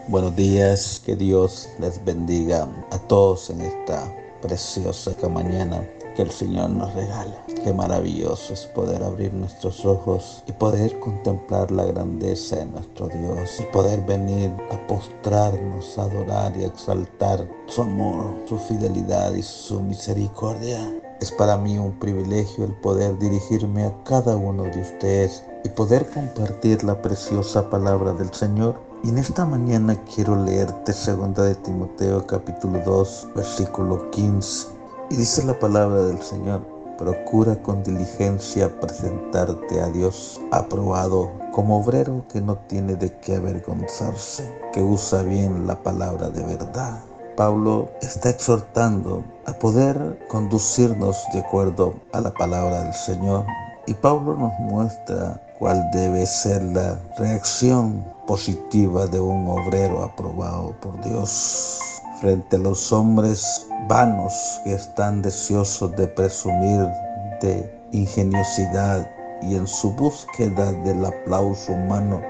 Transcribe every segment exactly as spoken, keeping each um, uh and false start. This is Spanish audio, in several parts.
Buenos días, que Dios les bendiga a todos en esta preciosa mañana que el Señor nos regala. Qué maravilloso es poder abrir nuestros ojos y poder contemplar la grandeza de nuestro Dios y poder venir a postrarnos, a adorar y a exaltar su amor, su fidelidad y su misericordia. Es para mí un privilegio el poder dirigirme a cada uno de ustedes y poder compartir la preciosa palabra del Señor. Y en esta mañana quiero leerte segunda de Timoteo capítulo dos, versículo quince. Y dice la palabra del Señor: procura con diligencia presentarte a Dios aprobado como obrero que no tiene de qué avergonzarse, que usa bien la palabra de verdad. Pablo está exhortando a poder conducirnos de acuerdo a la palabra del Señor. Y Pablo nos muestra cuál debe ser la reacción positiva de un obrero aprobado por Dios frente a los hombres vanos que están deseosos de presumir de ingeniosidad y en su búsqueda del aplauso humano.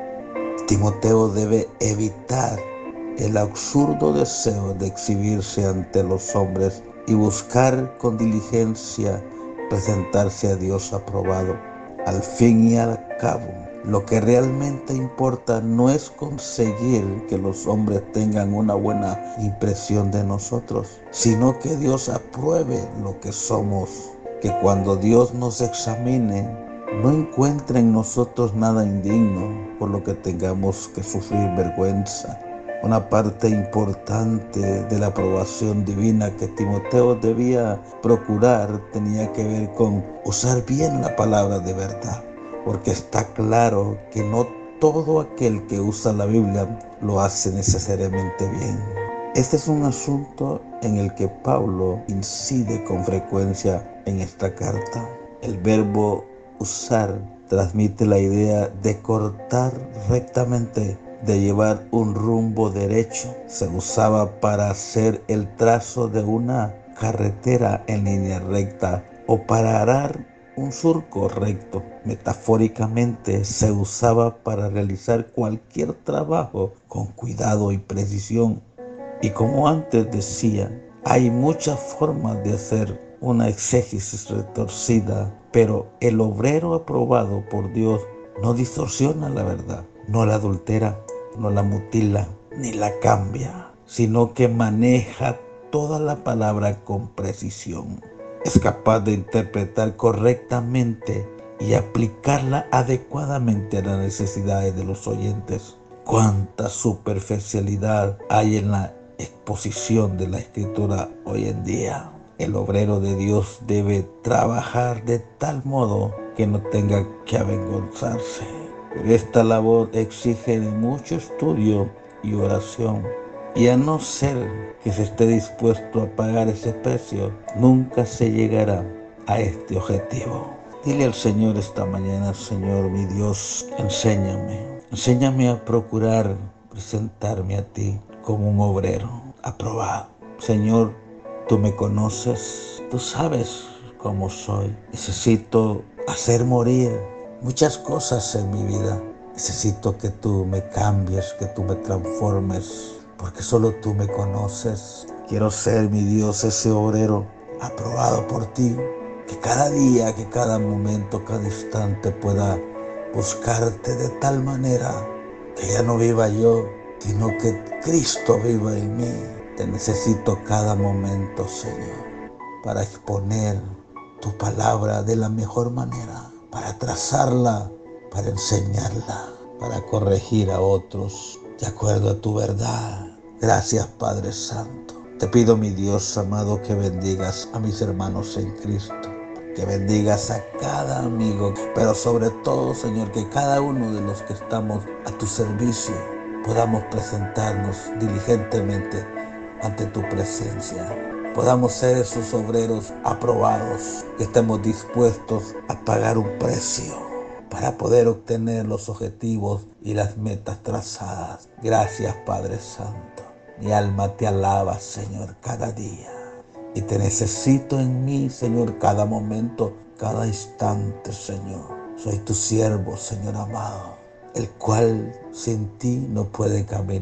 Timoteo debe evitar el absurdo deseo de exhibirse ante los hombres y buscar con diligencia presentarse a Dios aprobado. Al fin y al cabo, lo que realmente importa no es conseguir que los hombres tengan una buena impresión de nosotros, sino que Dios apruebe lo que somos, que cuando Dios nos examine, no encuentre en nosotros nada indigno por lo que tengamos que sufrir vergüenza. Una parte importante de la aprobación divina que Timoteo debía procurar tenía que ver con usar bien la palabra de verdad, porque está claro que no todo aquel que usa la Biblia lo hace necesariamente bien. Este es un asunto en el que Pablo incide con frecuencia en esta carta. El verbo usar transmite la idea de cortar rectamente, de llevar un rumbo derecho. Se usaba para hacer el trazo de una carretera en línea recta o para arar un surco recto. Metafóricamente se usaba para realizar cualquier trabajo con cuidado y precisión. Y como antes decía, hay muchas formas de hacer una exégesis retorcida, pero el obrero aprobado por Dios no distorsiona la verdad, no la adultera, no la mutila, ni la cambia, sino que maneja toda la palabra con precisión. Es capaz de interpretar correctamente y aplicarla adecuadamente a las necesidades de los oyentes. Cuánta superficialidad hay en la exposición de la Escritura hoy en día. El obrero de Dios debe trabajar de tal modo que no tenga que avergonzarse. Pero esta labor exige mucho estudio y oración. Y a no ser que se esté dispuesto a pagar ese precio, nunca se llegará a este objetivo. Dile al Señor esta mañana: Señor mi Dios, enséñame. Enséñame a procurar presentarme a ti como un obrero aprobado. Señor, tú me conoces, tú sabes cómo soy. Necesito hacer morir muchas cosas en mi vida. Necesito que tú me cambies, que tú me transformes, porque solo tú me conoces. Quiero ser, mi Dios, ese obrero aprobado por ti, que cada día, que cada momento, cada instante pueda buscarte de tal manera que ya no viva yo, sino que Cristo viva en mí. Te necesito cada momento, Señor, para exponer tu palabra de la mejor manera, para trazarla, para enseñarla, para corregir a otros de acuerdo a tu verdad. Gracias, Padre Santo. Te pido, mi Dios amado, que bendigas a mis hermanos en Cristo, que bendigas a cada amigo, pero sobre todo, Señor, que cada uno de los que estamos a tu servicio podamos presentarnos diligentemente ante tu presencia. Podamos ser esos obreros aprobados, que estemos dispuestos a pagar un precio para poder obtener los objetivos y las metas trazadas. Gracias, Padre Santo. Mi alma te alaba, Señor, cada día. Y te necesito en mí, Señor, cada momento, cada instante, Señor. Soy tu siervo, Señor amado, el cual sin ti no puede caminar.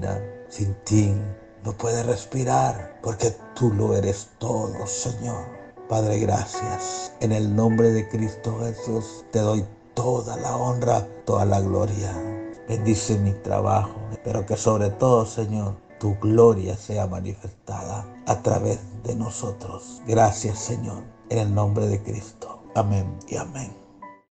Sin ti no puede respirar, porque tú lo eres todo, Señor. Padre, gracias. En el nombre de Cristo Jesús te doy toda la honra, toda la gloria. Bendice mi trabajo, pero que sobre todo, Señor, tu gloria sea manifestada a través de nosotros. Gracias, Señor, en el nombre de Cristo. Amén y amén.